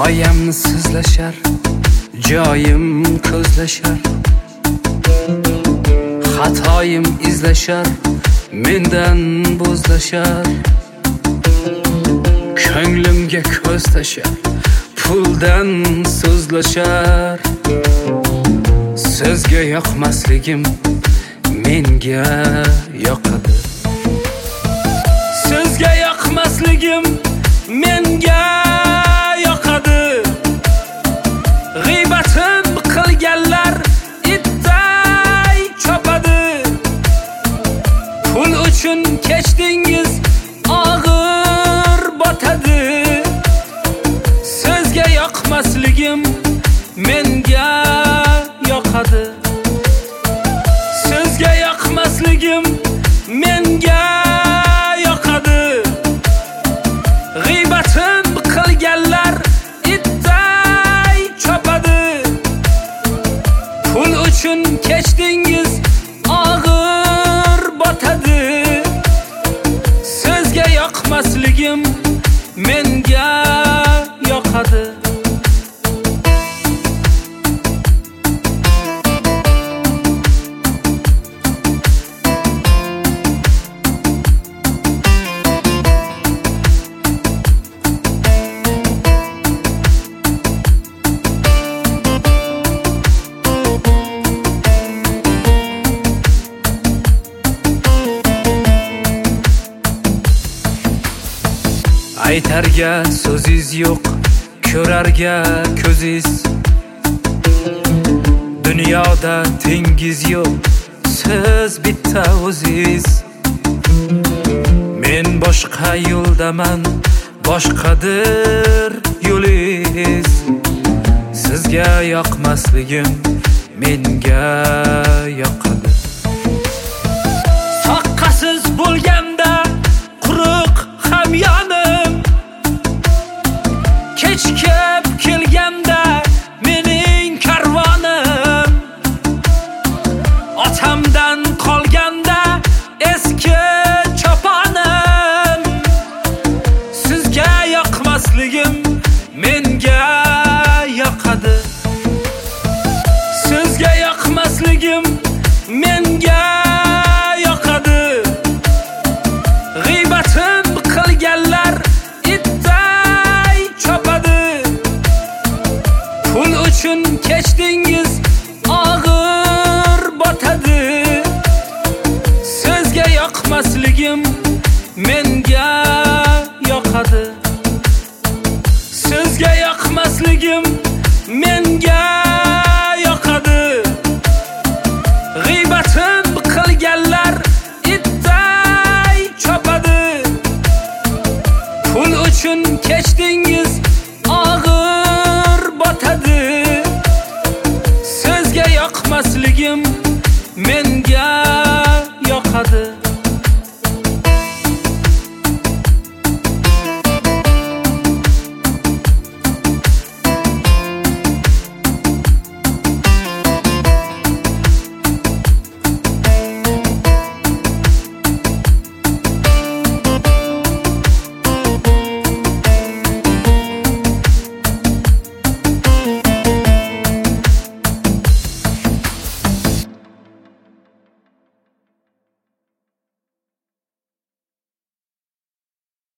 Soyamni sizlashar, joyim ko'zlashar, xatoyim izlashar, mendan bo'zlashar. Ko'nglimga ko'z tashar, puldan so'zlashar. Sizga yoqmasligim menga yoqadi. Sizga yoqmasligim menga yoqadi. G'iybatim qilganlar itday chopadi. Pul uchun kechdingiz og'ir botadi. Sizga yoqmasligim menga yoqadi. Sizga yoqmasligim menga yoqadi. G'iybatim qilganlar itday chopadi. Pul uchun kechdingiz og'ir botadi. Sizga yoqmasligim menga yoqadi. Aytarga so'ziz yo'q, ko'rarga ko'ziz. Dunyoda tengiz yo'q, siz bitta o'ziz. Men boshqa yo'ldaman, boshqadir yo'liz. Sizga yoqmasligim menga yoqadi. Soqqasiz bo'lganda quruq hamyonim, kechkib kelganda mening karvonim, otamdan qolganda eski choponim. Sizga yoqmasligim menga yoqadi. Sizga yoqmasligim menga yoqadi. G'iybatim qilganlar itday chopadi. Pul uchun kechdingiz og'ir botadi. Sizga yoqmasligim menga yoqadi. Sizga yoqmasligim